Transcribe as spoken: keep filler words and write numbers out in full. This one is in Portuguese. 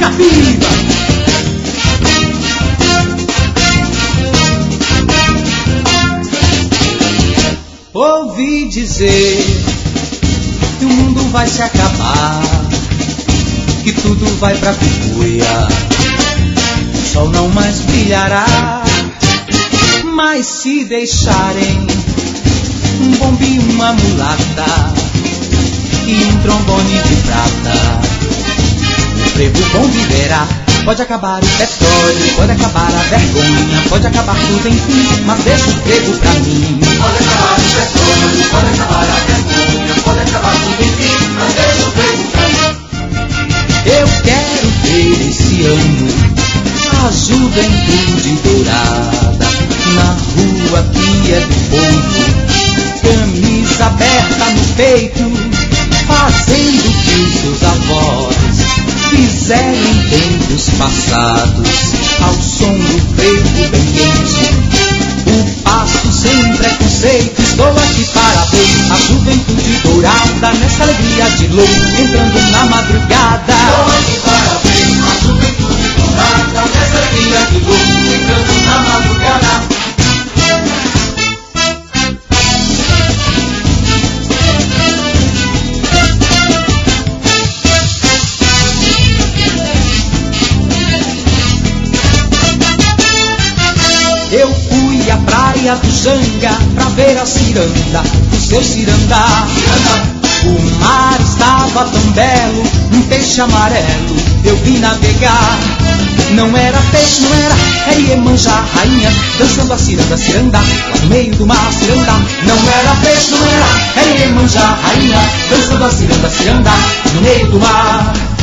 Viva! Ouvi dizer que o mundo vai se acabar, que tudo vai pra cucuia, o sol não mais brilhará. Mas se deixarem um bombe, uma mulata e um trombone de prata, o emprego bom viverá. Pode acabar o petróleo, pode acabar a vergonha, pode acabar tudo enfim, mas deixa o emprego pra mim. Pode acabar o petróleo, pode acabar a vergonha, pode acabar tudo enfim, mas deixa o emprego pra mim. Eu quero ver esse ano a juventude dourada na rua que é do povo, camisa aberta no peito, fazendo o que os seus avós fizeram em tempos passados, ao som do frevo bem quente, o passo sem preconceito. Estou aqui para ver a juventude dourada nessa alegria de louco, entrando na madrugada. Estou aqui para ver a juventude dourada nessa alegria de louco, entrando na madrugada. Eu fui à praia do Janga pra ver a ciranda, o seu cirandá. O mar estava tão belo, um peixe amarelo eu vi navegar. Não era peixe, não era, era Iemanjá, rainha, dançando a ciranda, ciranda, lá no meio do mar, ciranda. Não era peixe, não era, era Iemanjá, rainha, dançando a ciranda, ciranda, no meio do mar.